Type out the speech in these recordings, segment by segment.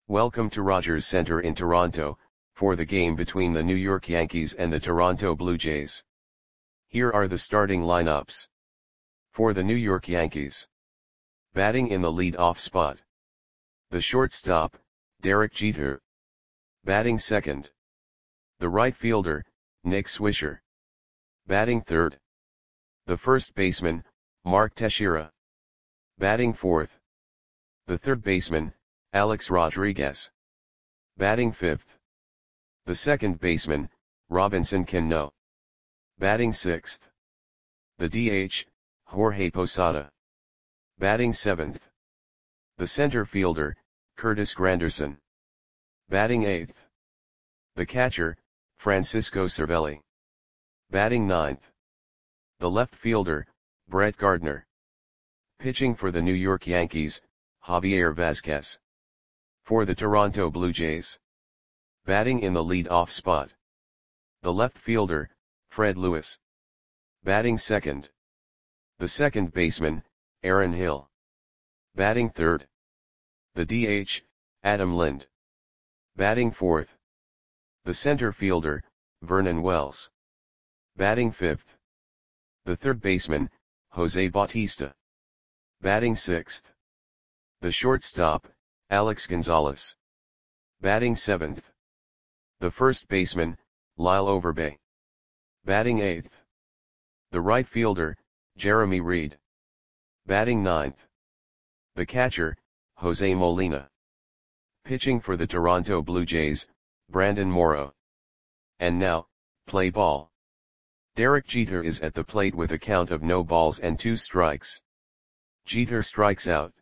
Welcome to Rogers Center in Toronto, for the game between the New York Yankees and the Toronto Blue Jays. Here are the starting lineups. For the New York Yankees. Batting in the lead-off spot. The shortstop, Derek Jeter. Batting second. The right fielder, Nick Swisher. Batting third. The first baseman, Mark Teixeira. Batting fourth. The third baseman, Alex Rodriguez. Batting fifth. The second baseman, Robinson Cano. Batting sixth. The DH, Jorge Posada. Batting seventh. The center fielder, Curtis Granderson. Batting eighth. The catcher, Francisco Cervelli. Batting ninth. The left fielder, Brett Gardner. Pitching for the New York Yankees, Javier Vazquez. For the Toronto Blue Jays. Batting in the lead-off spot. The left fielder, Fred Lewis. Batting second. The second baseman, Aaron Hill. Batting third. The DH, Adam Lind. Batting fourth. The center fielder, Vernon Wells. Batting fifth. The third baseman, Jose Bautista. Batting sixth. The shortstop, Alex Gonzalez. Batting seventh. The first baseman, Lyle Overbay. Batting eighth. The right fielder, Jeremy Reed. Batting ninth. The catcher, Jose Molina. Pitching for the Toronto Blue Jays, Brandon Morrow. And now, play ball. Derek Jeter is at the plate with a count of no balls and 2 strikes. Jeter strikes out.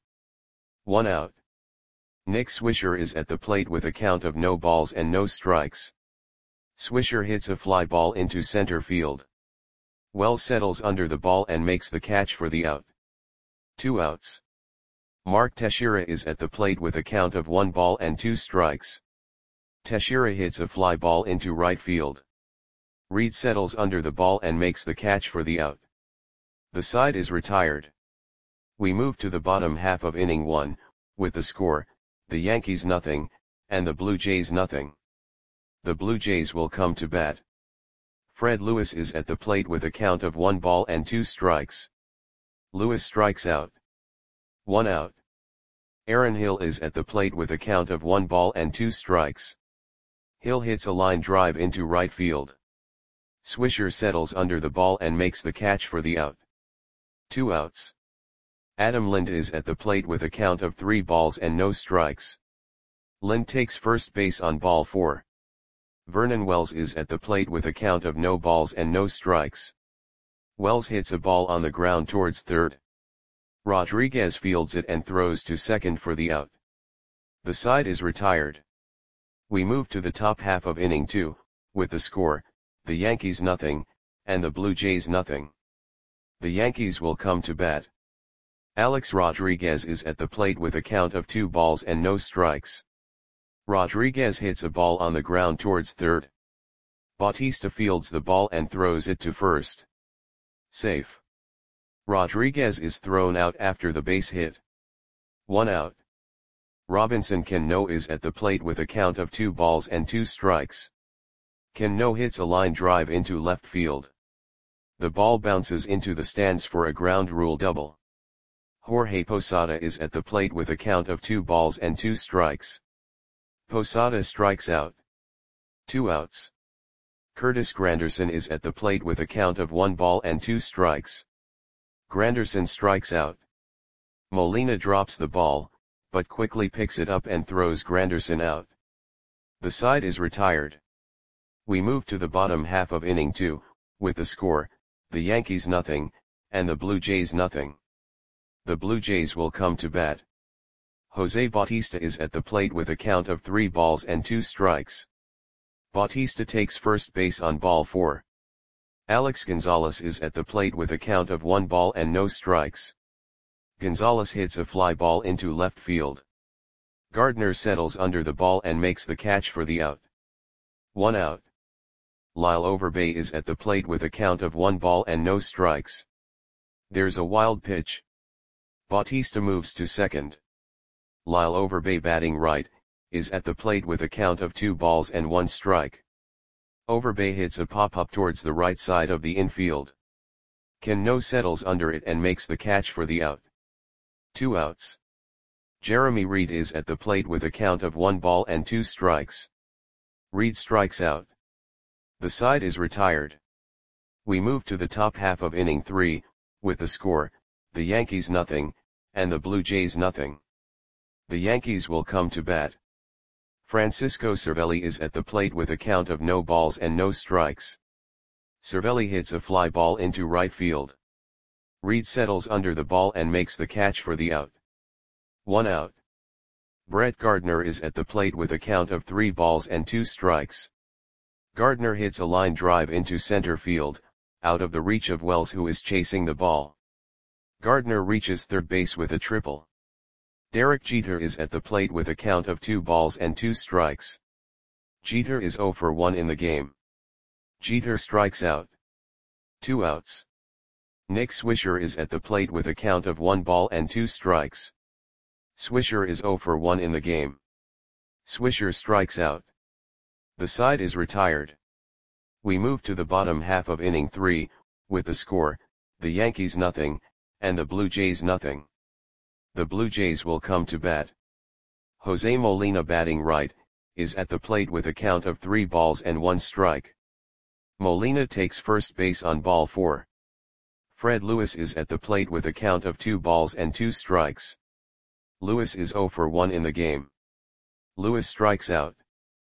1 out. Nick Swisher is at the plate with a count of no balls and no strikes. Swisher hits a fly ball into center field. Wells settles under the ball and makes the catch for the out. 2 outs. Mark Teixeira is at the plate with a count of 1 ball and 2 strikes. Teixeira hits a fly ball into right field. Reed settles under the ball and makes the catch for the out. The side is retired. We move to the bottom half of inning 1, with the score, the Yankees nothing, and the Blue Jays nothing. The Blue Jays will come to bat. Fred Lewis is at the plate with a count of 1 ball and 2 strikes. Lewis strikes out. 1 out. Aaron Hill is at the plate with a count of 1 ball and 2 strikes. Hill hits a line drive into right field. Swisher settles under the ball and makes the catch for the out. 2 outs. Adam Lind is at the plate with a count of 3 balls and no strikes. Lind takes first base on ball 4. Vernon Wells is at the plate with a count of no balls and no strikes. Wells hits a ball on the ground towards third. Rodriguez fields it and throws to second for the out. The side is retired. We move to the top half of inning 2, with the score, the Yankees nothing, and the Blue Jays nothing. The Yankees will come to bat. Alex Rodriguez is at the plate with a count of 2 balls and no strikes. Rodriguez hits a ball on the ground towards third. Bautista fields the ball and throws it to first. Safe. Rodriguez is thrown out after the base hit. 1 out. Robinson Cano is at the plate with a count of 2 balls and 2 strikes. Cano hits a line drive into left field. The ball bounces into the stands for a ground rule double. Jorge Posada is at the plate with a count of 2 balls and 2 strikes. Posada strikes out. 2 outs. Curtis Granderson is at the plate with a count of 1 ball and 2 strikes. Granderson strikes out. Molina drops the ball, but quickly picks it up and throws Granderson out. The side is retired. We move to the bottom half of inning 2, with the score, the Yankees nothing, and the Blue Jays nothing. The Blue Jays will come to bat. Jose Bautista is at the plate with a count of 3 balls and 2 strikes. Bautista takes first base on ball 4. Alex Gonzalez is at the plate with a count of 1 ball and no strikes. Gonzalez hits a fly ball into left field. Gardner settles under the ball and makes the catch for the out. 1 out. Lyle Overbay is at the plate with a count of 1 ball and no strikes. There's a wild pitch. Bautista moves to second. Lyle Overbay batting right, is at the plate with a count of 2 balls and 1 strike. Overbay hits a pop-up towards the right side of the infield. Cano settles under it and makes the catch for the out. 2 outs. Jeremy Reed is at the plate with a count of 1 ball and 2 strikes. Reed strikes out. The side is retired. We move to the top half of inning 3, with the score, the Yankees nothing, and the Blue Jays nothing. The Yankees will come to bat. Francisco Cervelli is at the plate with a count of no balls and no strikes. Cervelli hits a fly ball into right field. Reed settles under the ball and makes the catch for the out. 1 out. Brett Gardner is at the plate with a count of 3 balls and 2 strikes. Gardner hits a line drive into center field, out of the reach of Wells, who is chasing the ball. Gardner reaches third base with a triple. Derek Jeter is at the plate with a count of 2 balls and 2 strikes. Jeter is 0 for 1 in the game. Jeter strikes out. 2 outs. Nick Swisher is at the plate with a count of 1 ball and 2 strikes. Swisher is 0 for 1 in the game. Swisher strikes out. The side is retired. We move to the bottom half of inning 3, with the score, the Yankees nothing, and the Blue Jays nothing. The Blue Jays will come to bat. Jose Molina, batting right, is at the plate with a count of 3 balls and 1 strike. Molina takes first base on ball 4. Fred Lewis is at the plate with a count of 2 balls and 2 strikes. Lewis is 0 for 1 in the game. Lewis strikes out.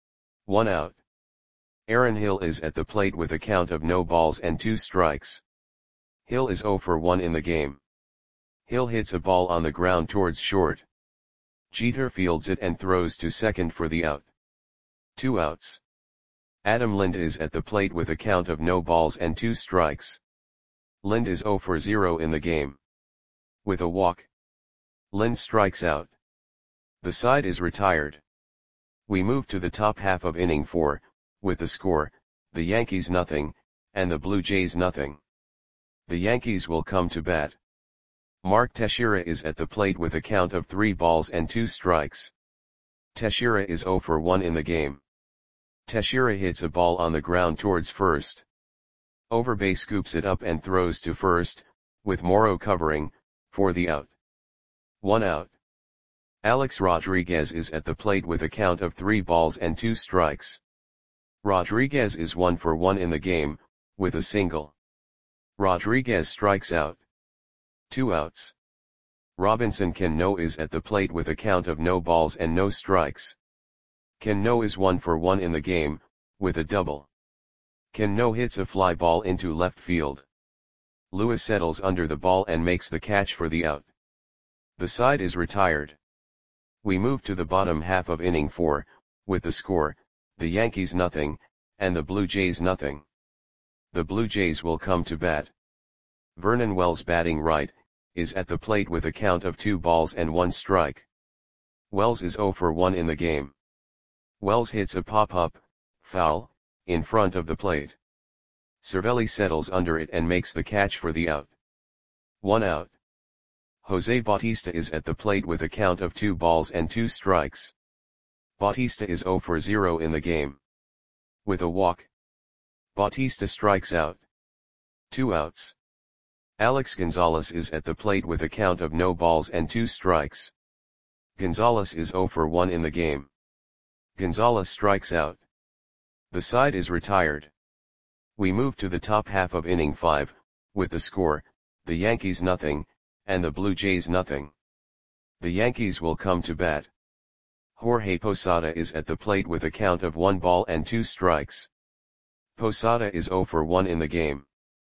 1 out. Aaron Hill is at the plate with a count of no balls and 2 strikes. Hill is 0 for 1 in the game. Hill hits a ball on the ground towards short. Jeter fields it and throws to second for the out. 2 outs. Adam Lind is at the plate with a count of no balls and 2 strikes. Lind is 0 for 0 in the game. With a walk, Lind strikes out. The side is retired. We move to the top half of inning 4, with the score, the Yankees nothing, and the Blue Jays nothing. The Yankees will come to bat. Mark Teixeira is at the plate with a count of 3 balls and 2 strikes. Teixeira is 0 for 1 in the game. Teixeira hits a ball on the ground towards first. Overbay scoops it up and throws to first, with Morrow covering, for the out. 1 out. Alex Rodriguez is at the plate with a count of 3 balls and 2 strikes. Rodriguez is 1 for 1 in the game, with a single. Rodriguez strikes out. 2 outs. Robinson Cano is at the plate with a count of no balls and no strikes. Cano is 1 for 1 in the game, with a double. Cano hits a fly ball into left field. Lewis settles under the ball and makes the catch for the out. The side is retired. We move to the bottom half of inning 4, with the score, the Yankees nothing, and the Blue Jays nothing. The Blue Jays will come to bat. Vernon Wells, batting right, is at the plate with a count of 2 balls and 1 strike. Wells is 0 for 1 in the game. Wells hits a pop-up, foul, in front of the plate. Cervelli settles under it and makes the catch for the out. 1 out. Jose Bautista is at the plate with a count of 2 balls and 2 strikes. Bautista is 0 for 0 in the game. With a walk, Bautista strikes out. 2 outs. Alex Gonzalez is at the plate with a count of no balls and 2 strikes. Gonzalez is 0 for 1 in the game. Gonzalez strikes out. The side is retired. We move to the top half of inning 5, with the score, the Yankees nothing, and the Blue Jays nothing. The Yankees will come to bat. Jorge Posada is at the plate with a count of 1 ball and 2 strikes. Posada is 0 for 1 in the game.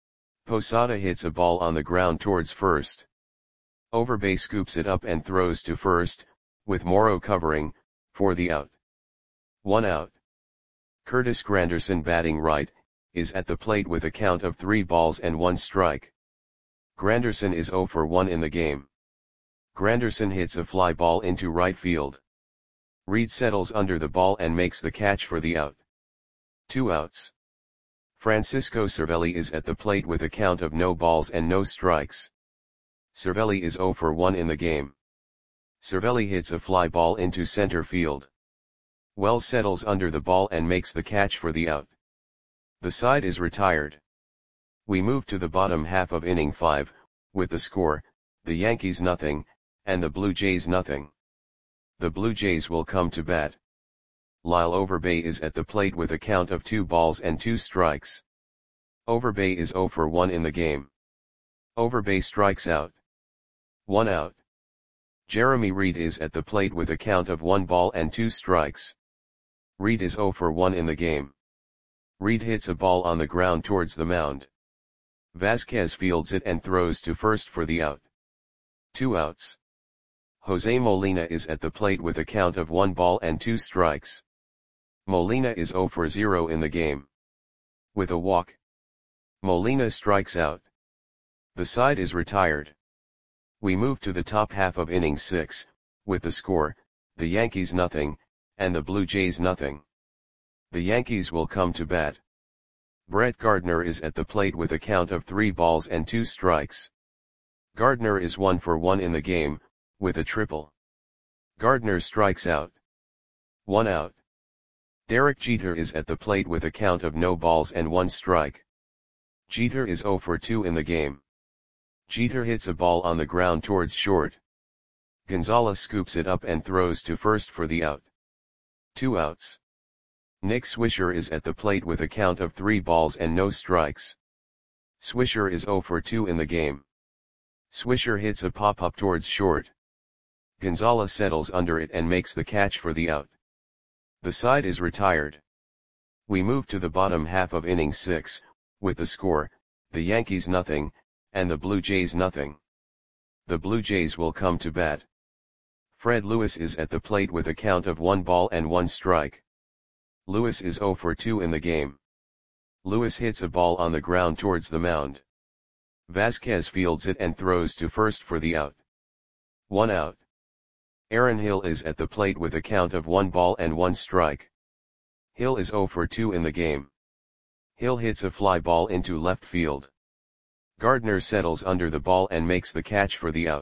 Posada hits a ball on the ground towards first. Overbay scoops it up and throws to first, with Morrow covering, for the out. 1 out. Curtis Granderson, batting right, is at the plate with a count of 3 balls and 1 strike. Granderson is 0 for 1 in the game. Granderson hits a fly ball into right field. Reed settles under the ball and makes the catch for the out. 2 outs. Francisco Cervelli is at the plate with a count of no balls and no strikes. Cervelli is 0 for 1 in the game. Cervelli hits a fly ball into center field. Wells settles under the ball and makes the catch for the out. The side is retired. We move to the bottom half of inning 5, with the score, the Yankees nothing, and the Blue Jays nothing. The Blue Jays will come to bat. Lyle Overbay is at the plate with a count of 2 balls and 2 strikes. Overbay is 0 for 1 in the game. Overbay strikes out. 1 out. Jeremy Reed is at the plate with a count of 1 ball and 2 strikes. Reed is 0 for 1 in the game. Reed hits a ball on the ground towards the mound. Vasquez fields it and throws to first for the out. 2 outs. Jose Molina is at the plate with a count of 1 ball and 2 strikes. Molina is 0 for 0 in the game. With a walk, Molina strikes out. The side is retired. We move to the top half of inning 6, with the score, the Yankees nothing, and the Blue Jays nothing. The Yankees will come to bat. Brett Gardner is at the plate with a count of 3 balls and 2 strikes. Gardner is 1 for 1 in the game, with a triple. Gardner strikes out. 1 out. Derek Jeter is at the plate with a count of no balls and 1 strike. Jeter is 0 for 2 in the game. Jeter hits a ball on the ground towards short. Gonzalez scoops it up and throws to first for the out. 2 outs. Nick Swisher is at the plate with a count of 3 balls and no strikes. Swisher is 0 for 2 in the game. Swisher hits a pop-up towards short. Gonzalez settles under it and makes the catch for the out. The side is retired. We move to the bottom half of inning 6, with the score, the Yankees nothing, and the Blue Jays nothing. The Blue Jays will come to bat. Fred Lewis is at the plate with a count of 1 ball and 1 strike. Lewis is 0 for 2 in the game. Lewis hits a ball on the ground towards the mound. Vasquez fields it and throws to first for the out. 1 out. Aaron Hill is at the plate with a count of 1 ball and 1 strike. Hill is 0 for 2 in the game. Hill hits a fly ball into left field. Gardner settles under the ball and makes the catch for the out.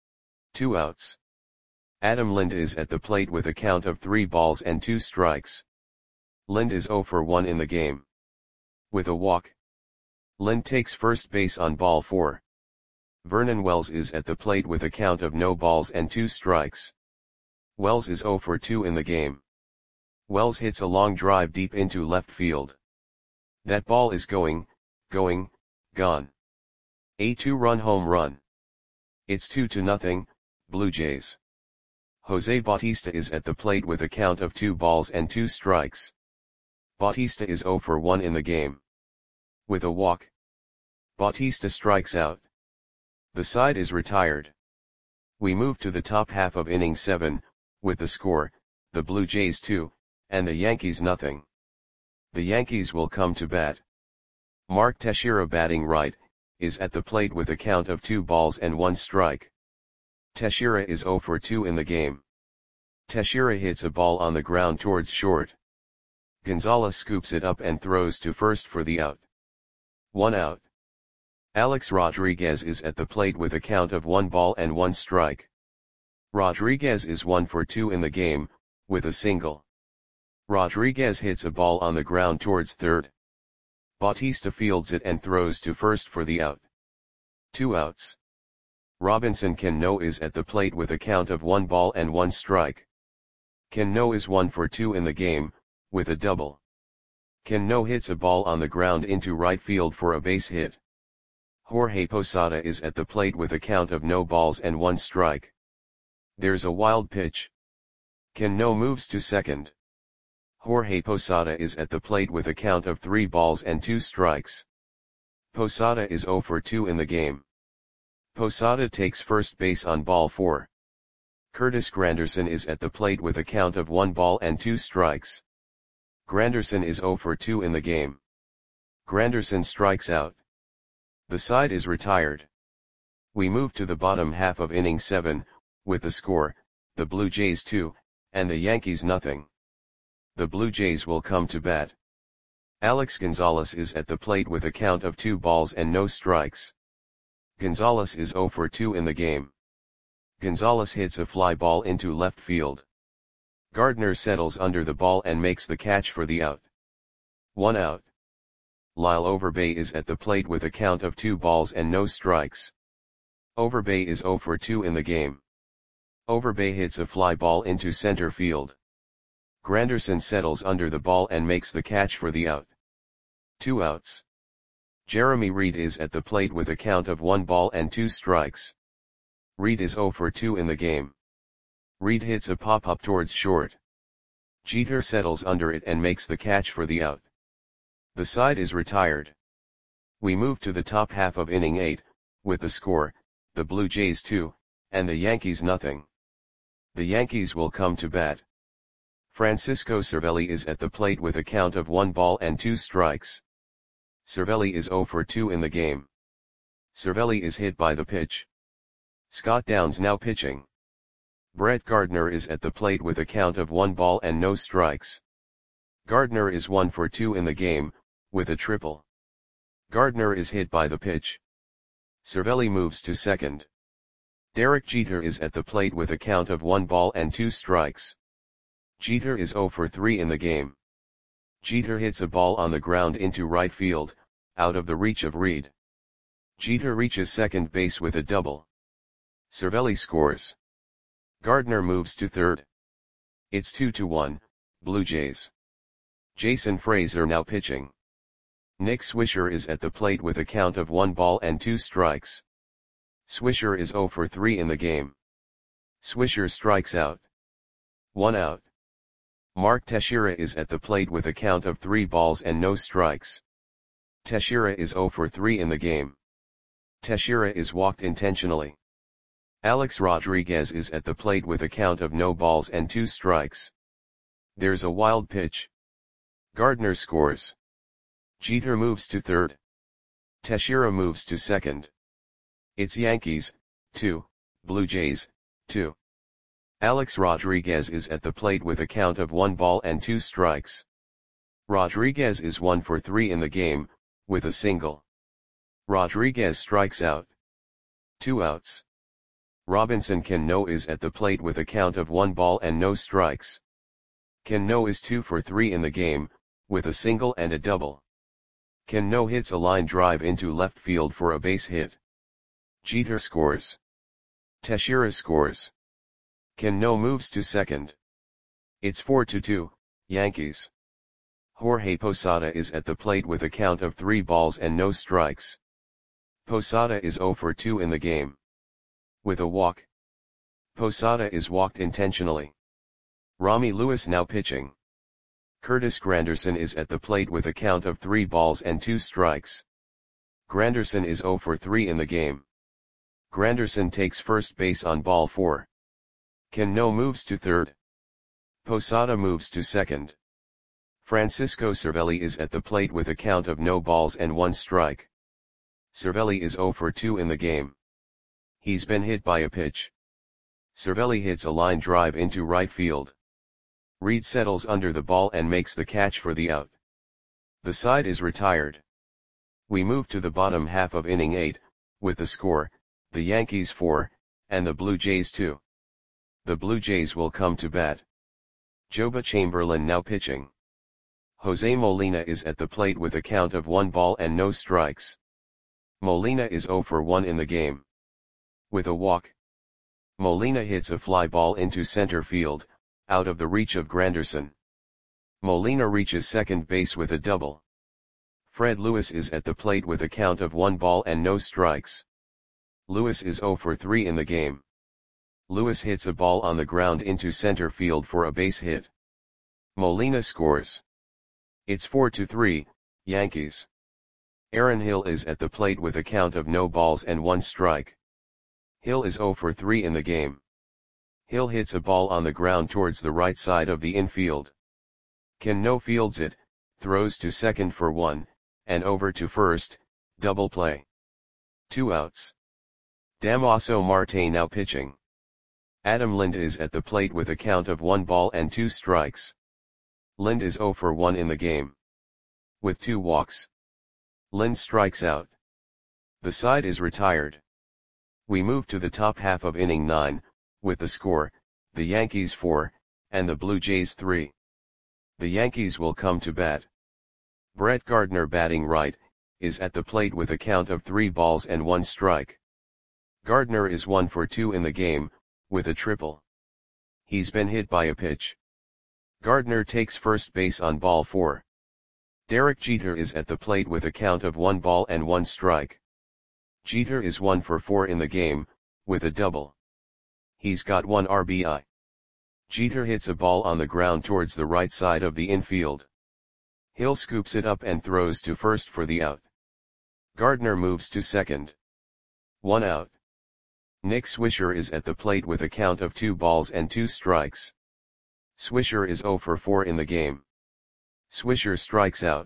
2 outs. Adam Lind is at the plate with a count of 3 balls and 2 strikes. Lind is 0 for 1 in the game. With a walk, Lind takes first base on ball 4. Vernon Wells is at the plate with a count of no balls and 2 strikes. Wells is 0 for 2 in the game. Wells hits a long drive deep into left field. That ball is gone. A 2-run home run. It's 2-0, Blue Jays. Jose Bautista is at the plate with a count of 2 balls and 2 strikes. Bautista is 0 for 1 in the game. With a walk, Bautista strikes out. The side is retired. We move to the top half of inning 7, with the score, the Blue Jays 2, and the Yankees nothing. The Yankees will come to bat. Mark Teixeira batting right, is at the plate with a count of 2 balls and 1 strike. Teixeira is 0 for 2 in the game. Teixeira hits a ball on the ground towards short. Gonzalez scoops it up and throws to first for the out. 1 out. Alex Rodriguez is at the plate with a count of 1 ball and 1 strike. Rodriguez is 1 for 2 in the game, with a single. Rodriguez hits a ball on the ground towards third. Bautista fields it and throws to first for the out. 2 outs. Robinson Cano is at the plate with a count of 1 ball and 1 strike. Cano is 1 for 2 in the game, with a double. Cano hits a ball on the ground into right field for a base hit. Jorge Posada is at the plate with a count of no balls and 1 strike. There's a wild pitch. Cano moves to second. Jorge Posada is at the plate with a count of 3 balls and 2 strikes. Posada is 0 for 2 in the game. Posada takes first base on ball 4. Curtis Granderson is at the plate with a count of 1 ball and 2 strikes. Granderson is 0 for 2 in the game. Granderson strikes out. The side is retired. We move to the bottom half of inning 7, with the score, the Blue Jays 2, and the Yankees nothing. The Blue Jays will come to bat. Alex Gonzalez is at the plate with a count of 2 balls and no strikes. Gonzalez is 0 for 2 in the game. Gonzalez hits a fly ball into left field. Gardner settles under the ball and makes the catch for the out. 1 out. Lyle Overbay is at the plate with a count of 2 balls and no strikes. Overbay is 0 for 2 in the game. Overbay hits a fly ball into center field. Granderson settles under the ball and makes the catch for the out. 2 outs. Jeremy Reed is at the plate with a count of 1 ball and 2 strikes. Reed is 0 for 2 in the game. Reed hits a pop-up towards short. Jeter settles under it and makes the catch for the out. The side is retired. We move to the top half of inning 8, with the score, the Blue Jays 2, and the Yankees nothing. The Yankees will come to bat. Francisco Cervelli is at the plate with a count of 1 ball and 2 strikes. Cervelli is 0 for 2 in the game. Cervelli is hit by the pitch. Scott Downs now pitching. Brett Gardner is at the plate with a count of 1 ball and no strikes. Gardner is 1 for 2 in the game, with a triple. Gardner is hit by the pitch. Cervelli moves to second. Derek Jeter is at the plate with a count of 1 ball and 2 strikes. Jeter is 0 for 3 in the game. Jeter hits a ball on the ground into right field, out of the reach of Reed. Jeter reaches second base with a double. Cervelli scores. Gardner moves to third. It's 2-1, Blue Jays. Jason Frazier now pitching. Nick Swisher is at the plate with a count of 1 ball and 2 strikes. Swisher is 0 for 3 in the game. Swisher strikes out. 1 out. Mark Teixeira is at the plate with a count of 3 balls and no strikes. Teixeira is 0 for 3 in the game. Teixeira is walked intentionally. Alex Rodriguez is at the plate with a count of no balls and 2 strikes. There's a wild pitch. Gardner scores. Jeter moves to third. Teixeira moves to second. It's Yankees, 2, Blue Jays, 2. Alex Rodriguez is at the plate with a count of 1 ball and 2 strikes. Rodriguez is 1 for 3 in the game, with a single. Rodriguez strikes out. 2 outs. Robinson Cano is at the plate with a count of 1 ball and no strikes. Cano is 2 for 3 in the game, with a single and a double. Cano hits a line drive into left field for a base hit. Jeter scores. Teixeira scores. Cano moves to second. It's 4-2, Yankees. Jorge Posada is at the plate with a count of 3 balls and no strikes. Posada is 0 for 2 in the game. With a walk. Posada is walked intentionally. Rami Lewis now pitching. Curtis Granderson is at the plate with a count of 3 balls and 2 strikes. Granderson is 0 for 3 in the game. Granderson takes first base on ball 4. Cano moves to third. Posada moves to second. Francisco Cervelli is at the plate with a count of no balls and 1 strike. Cervelli is 0 for 2 in the game. He's been hit by a pitch. Cervelli hits a line drive into right field. Reed settles under the ball and makes the catch for the out. The side is retired. We move to the bottom half of inning 8, with the score, the Yankees 4, and the Blue Jays 2. The Blue Jays will come to bat. Joba Chamberlain now pitching. Jose Molina is at the plate with a count of 1 ball and no strikes. Molina is 0 for 1 in the game. With a walk. Molina hits a fly ball into center field, out of the reach of Granderson. Molina reaches second base with a double. Fred Lewis is at the plate with a count of 1 ball and no strikes. Lewis is 0 for 3 in the game. Lewis hits a ball on the ground into center field for a base hit. Molina scores. It's 4-3, Yankees. Aaron Hill is at the plate with a count of no balls and 1 strike. Hill is 0 for 3 in the game. Hill hits a ball on the ground towards the right side of the infield. Cano fields it, throws to second for 1, and over to first, double play. 2 outs. Damaso Marte now pitching. Adam Lind is at the plate with a count of 1 ball and 2 strikes. Lind is 0 for 1 in the game. With 2 walks. Lind strikes out. The side is retired. We move to the top half of inning 9, with the score, the Yankees 4, and the Blue Jays 3. The Yankees will come to bat. Brett Gardner, batting right, is at the plate with a count of 3 balls and 1 strike. Gardner is 1 for 2 in the game, with a triple. He's been hit by a pitch. Gardner takes first base on ball 4. Derek Jeter is at the plate with a count of 1 ball and 1 strike. Jeter is 1 for 4 in the game, with a double. He's got 1 RBI. Jeter hits a ball on the ground towards the right side of the infield. Hill scoops it up and throws to first for the out. Gardner moves to second. 1 out. Nick Swisher is at the plate with a count of 2 balls and 2 strikes. Swisher is 0 for 4 in the game. Swisher strikes out.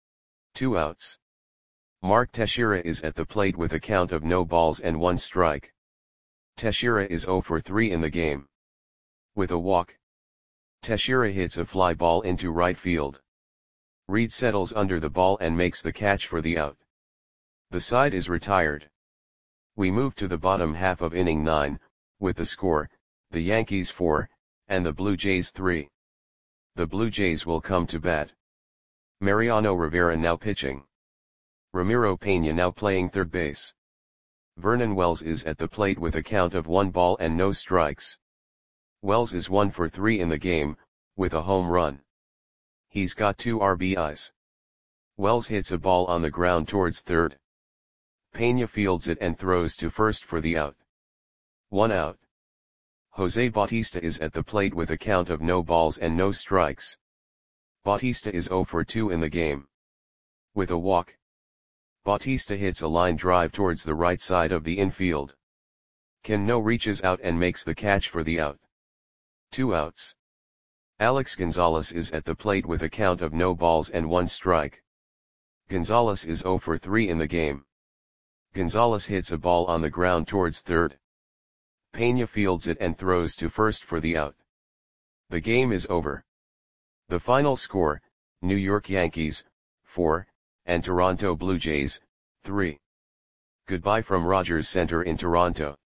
2 outs. Mark Teixeira is at the plate with a count of no balls and 1 strike. Teixeira is 0 for 3 in the game. With a walk, Teixeira hits a fly ball into right field. Reed settles under the ball and makes the catch for the out. The side is retired. We move to the bottom half of inning 9, with the score, the Yankees 4, and the Blue Jays 3. The Blue Jays will come to bat. Mariano Rivera now pitching. Ramiro Pena now playing third base. Vernon Wells is at the plate with a count of 1 ball and no strikes. Wells is 1 for 3 in the game, with a home run. He's got 2 RBIs. Wells hits a ball on the ground towards third. Pena fields it and throws to first for the out. 1 out. Jose Bautista is at the plate with a count of no balls and no strikes. Bautista is 0 for 2 in the game. With a walk, Bautista hits a line drive towards the right side of the infield. Cano reaches out and makes the catch for the out. 2 outs. Alex Gonzalez is at the plate with a count of no balls and 1 strike. Gonzalez is 0 for 3 in the game. Gonzalez hits a ball on the ground towards third. Pena fields it and throws to first for the out. The game is over. The final score, New York Yankees, 4, and Toronto Blue Jays, 3. Goodbye from Rogers Center in Toronto.